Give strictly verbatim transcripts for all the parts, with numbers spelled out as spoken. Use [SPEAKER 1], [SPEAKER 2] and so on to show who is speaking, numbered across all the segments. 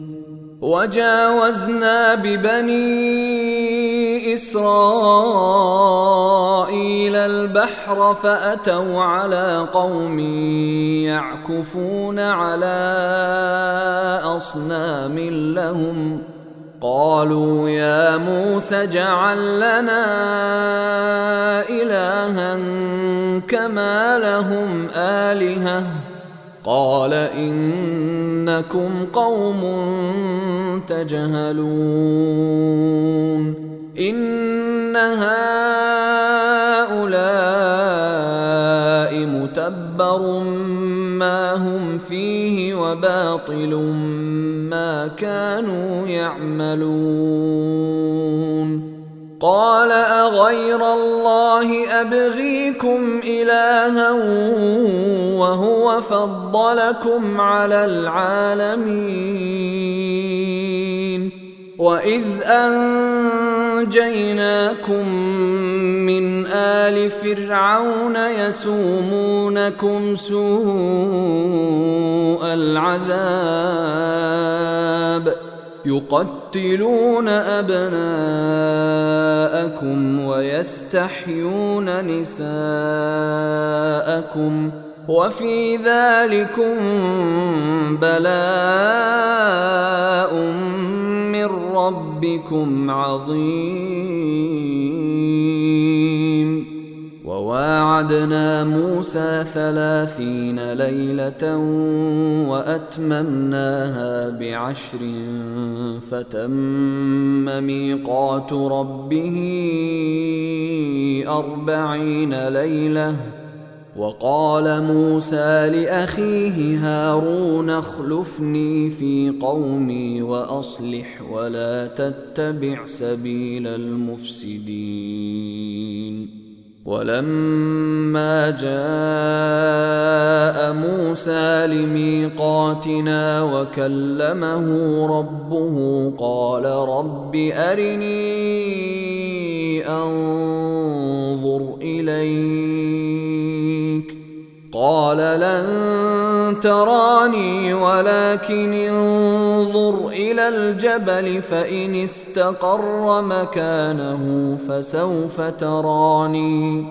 [SPEAKER 1] وجاوزنا ببني إسرائيل البحر فأتوا على قوم يعكفون على أصنام لهم قالوا يا موسى اجعل لنا إلها كما لهم آلهة قال إنكم قوم تجهلون إن هؤلاء متبر ما هم فيه وباطل ما كانوا يعملون قال أغير الله أبغيكم إلها وهو فضلكم على العالمين وإذ أنجيناكم من آل فرعون يسومونكم سوء العذاب يقتلون أبناءكم ويستحيون نساءكم وفي ذلكم بلاء من ربكم عظيم وواعدنا موسى ثلاثين ليلة وأتممناها بعشر فتم ميقات ربه أربعين ليلة وقال موسى لأخيه هارون اخلفني في قومي وأصلح ولا تتبع سبيل المفسدين ولما جاء موسى لميقاتنا وكلمه ربه قال رب أرني أنظر إليك قال لن تراني ولكن انظر إلى الجبل فإن استقر مكانه فسوف تراني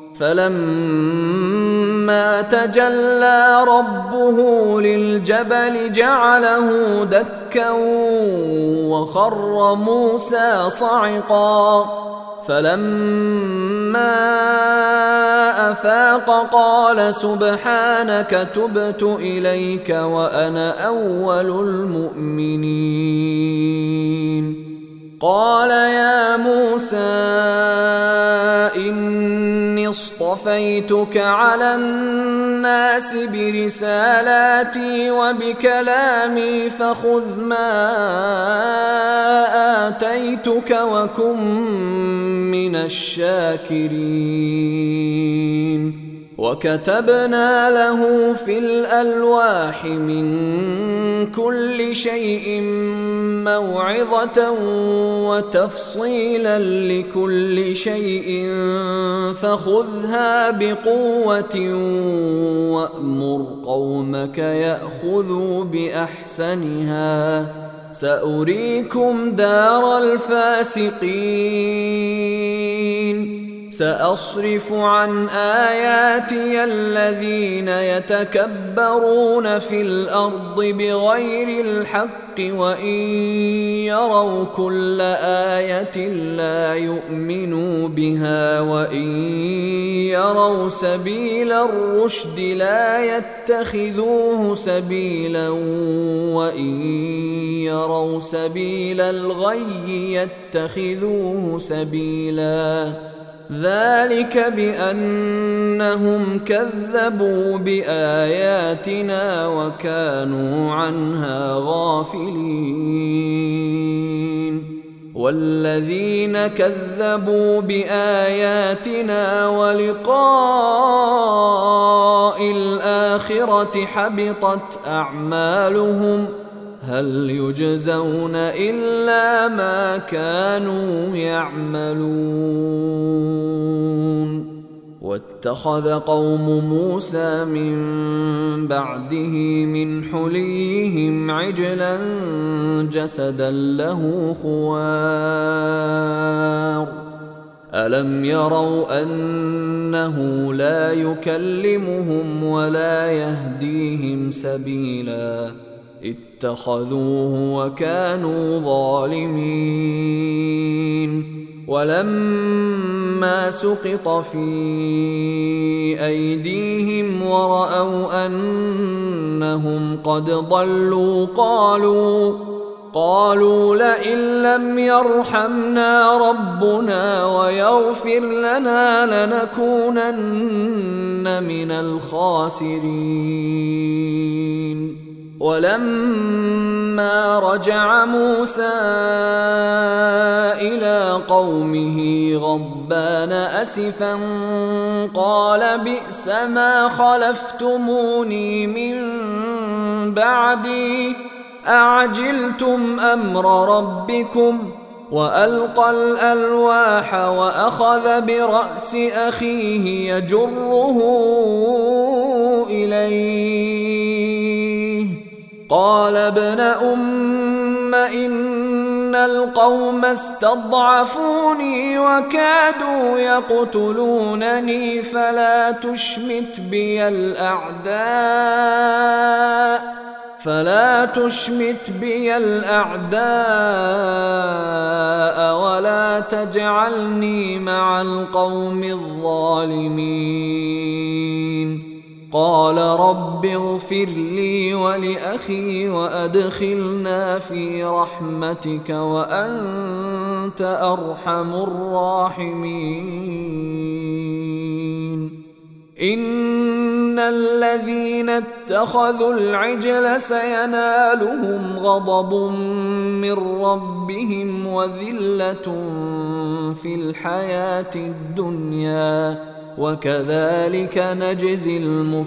[SPEAKER 1] فلما تجلى ربه للجبل جعله دكا وخر موسى صعقا فلما أفاق قال سبحانك تبت إليك وأنا أول المؤمنين قال يا موسى إني اصطفيتك على الناس برسالاتي وبكلامي فخذ ما آتيتك وكن من الشاكرين وكتبنا له في الألواح من كل شيء موعظة وتفصيلا لكل شيء فخذها بقوة وأمر قومك يأخذوا بأحسنها سأريكم دار الفاسقين سأصرف عن آياتي الذين يتكبرون في الأرض بغير الحق وإن يروا كل آية لا يؤمنوا بها وإن يروا سبيل الرشد لا يتخذوه سبيلا وإن يروا سبيل الغي يتخذوه سبيلا ذلك بأنهم كذبوا بآياتنا وكانوا عنها غافلين والذين كذبوا بآياتنا ولقاء الآخرة حبطت أعمالهم هل يجزون إلا ما كانوا يعملون واتخذ قوم موسى من بعده من حليهم عجلا جسدا له خوار ألم يروا أنه لا يكلمهم ولا يهديهم سبيلا اتخذوه وكانوا ظالمين ولما سقط في أيديهم ورأوا أنهم قد ضلوا قالوا قالوا لئن لم يرحمنا ربنا ويغفر لنا لنكونن من الخاسرين ولما رجع موسى إلى قومه غضبان أسفا قال بئس ما خلفتموني من بعدي أعجلتم أمر ربكم وألقى الألواح وأخذ برأس أخيه يجره إليه قال ابن أم إن القوم استضعفوني وكادوا يقتلونني فلا تشمت بي الأعداء فلا تشمت بي الأعداء ولا تجعلني مع القوم الظالمين قال رب اغفر لي ولأخي وأدخلنا في رحمتك وأنت أرحم الراحمين إن الذين اتخذوا العجل سينالهم غضب من ربهم وذلة في الحياة الدنيا وكذلك نجزي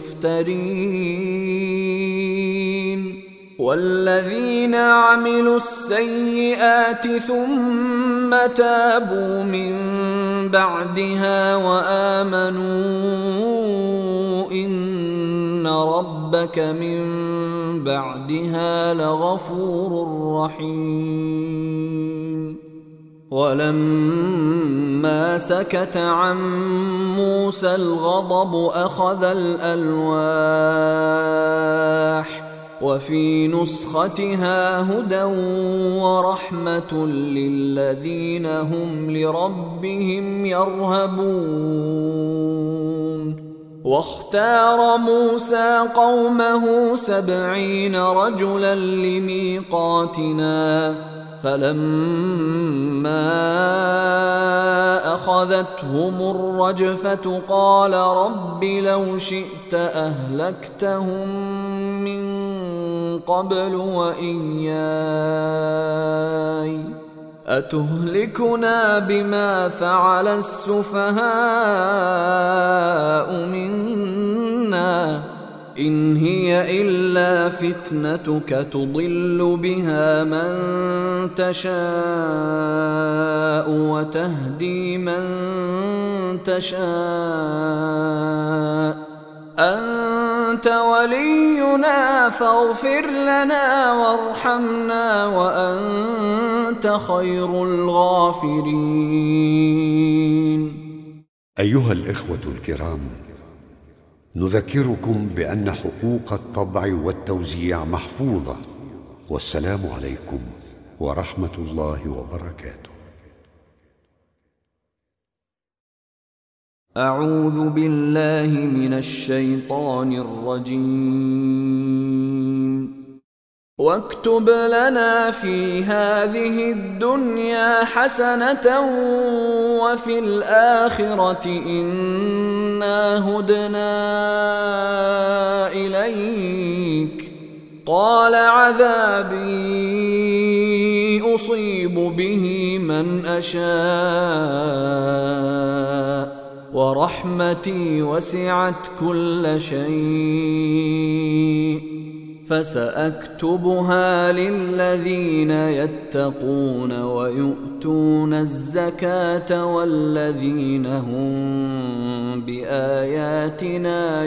[SPEAKER 1] المفترين والذين عملوا السيئات ثم تابوا من بعدها وآمنوا إن ربك من بعدها لغفور رحيم ولما سكت عن موسى الغضب أخذ الألواح وفي نسختها هدى ورحمة للذين هم لربهم يرهبون واختار موسى قومه سبعين رجلا لميقاتنا فلما أخذتهم الرجفة قال رب لو شئت أهلكتهم من قبل وإياي أتهلكنا بما فعل السفهاء منا إن هي إلا فتنتك تضل بها من تشاء وتهدي من تشاء أنت ولينا فاغفر لنا وارحمنا وأنت خير الغافرين.
[SPEAKER 2] أيها الإخوة الكرام، نذكركم بأن حقوق الطبع والتوزيع محفوظة، والسلام عليكم ورحمة الله وبركاته.
[SPEAKER 1] أعوذ بالله من الشيطان الرجيم. واكتب لنا في هذه الدنيا حسنة وفي الآخرة إنا هدنا إليك قال عذابي أصيب به من أشاء ورحمتي وسعت كل شيء فسأكتبها للذين يتقون ويؤتون الزكاة والذين هم بآياتنا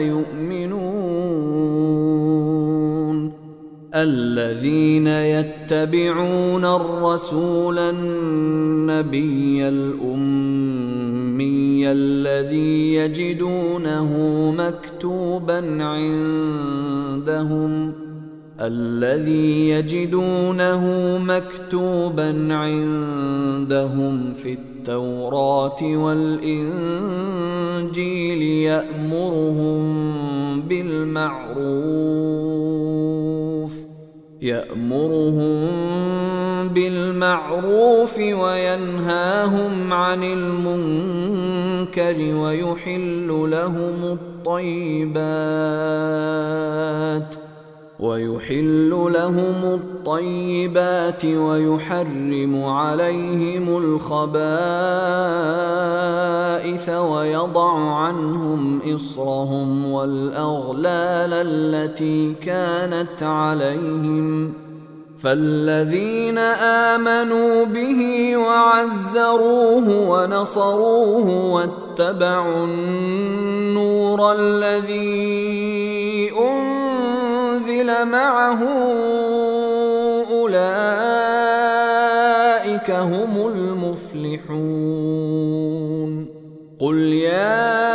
[SPEAKER 1] يؤمنون الذين يتبعون الرسول النبي الأمي الذي يجدونه مكتوبا عندهم الذي يجدونه مكتوبا عندهم في التوراة والإنجيل يأمرهم بالمعروف يأمرهم بالمعروف وينهاهم عن المنكر ويحل لهم الطيبات ويحل لهم الطيبات ويحرم عليهم الخبائث ويضع عنهم إصرهم والأغلال التي كانت عليهم فالذين آمنوا به وعزروه ونصروه واتبعوا النور الذي أنزل معه أولئك هم المفلحون قل يا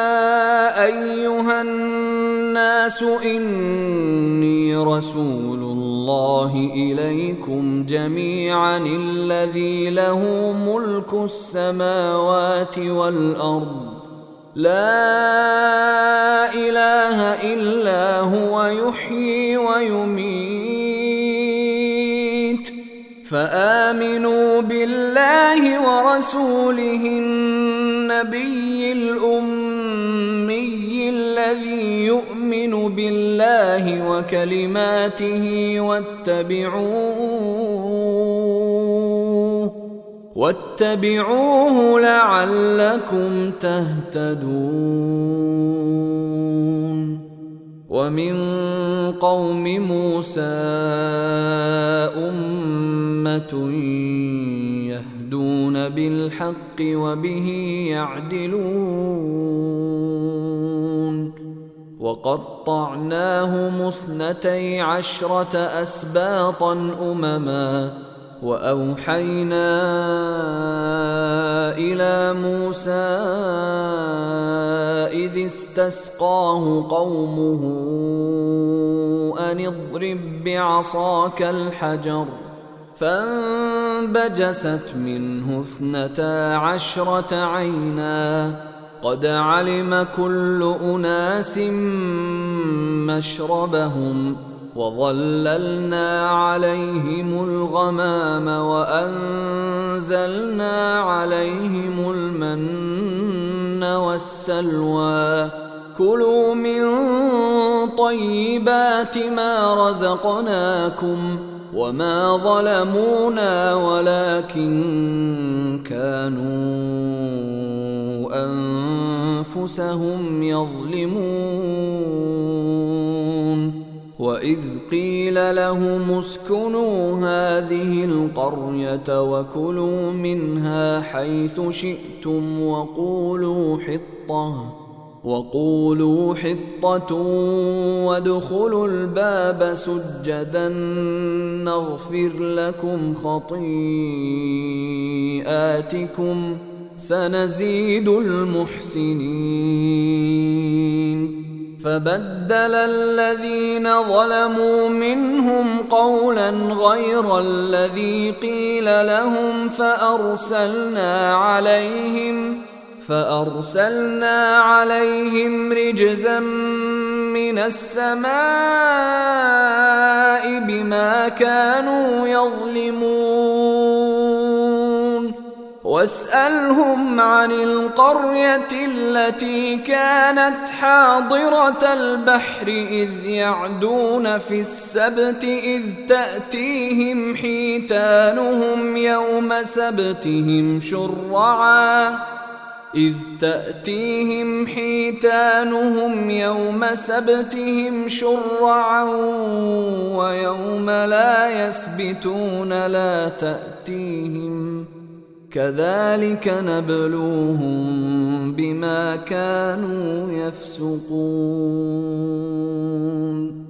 [SPEAKER 1] أيها الناس إني رسول الله إليكم جميعا الذي له ملك السماوات والأرض لا إله إلا هو يحيي ويميت فآمنوا بالله ورسوله النبي الأمي الذي يؤمن بالله وكلماته واتبعوه واتبعوه لعلكم تهتدون ومن قوم موسى أمة يهدون بالحق وبه يعدلون وقطعناهم اثنتي عشرة أسباطا أمما وأوحينا إلى موسى إذ استسقاه قومه أن اضرب بعصاك الحجر فانبجست منه اثنتا عشرة عينا قد علم كل أناس مشربهم وظللنا عليهم الغمام وأنزلنا عليهم المن والسلوى كلوا من طيبات ما رزقناكم وما ظلمونا ولكن كانوا أنفسهم يظلمون وإذ قيل لهم اسكنوا هذه القرية وكلوا منها حيث شئتم وقولوا حطة وقولوا حطة وادخلوا الباب سجدا نغفر لكم خطيئاتكم سنزيد المحسنين فبدل الذين ظلموا منهم قولا غير الذي قيل لهم فأرسلنا عليهم فأرسلنا عليهم رجزا من السماء بما كانوا يظلمون واسألهم عن القرية التي كانت حاضرة البحر إذ يعدون في السبت إذ تأتيهم حيتانهم يوم سبتهم شرعا إذ تأتيهم حيتانهم يوم سبتهم شرعا يسبتون لا تأتيهم كذلك نبلوهم بما كانوا يفسقون